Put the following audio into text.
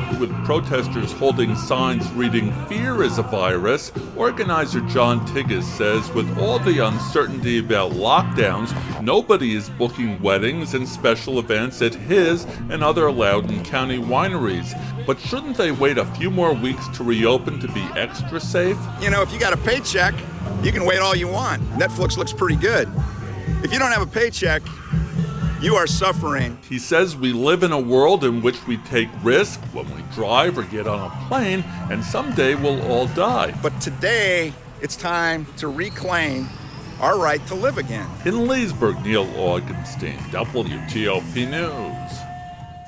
With protesters holding signs reading "Fear is a virus," organizer John Tigas says with all the uncertainty about lockdowns, nobody is booking weddings and special events at his and other Loudoun County wineries. But shouldn't they wait a few more weeks to reopen to be extra safe? You know, if you got a paycheck, you can wait all you want. Netflix looks pretty good. If you don't have a paycheck, you are suffering. He says we live in a world in which we take risks when we drive or get on a plane, and someday we'll all die. But today, it's time to reclaim our right to live again. In Leesburg, Neil Augenstein, WTOP News.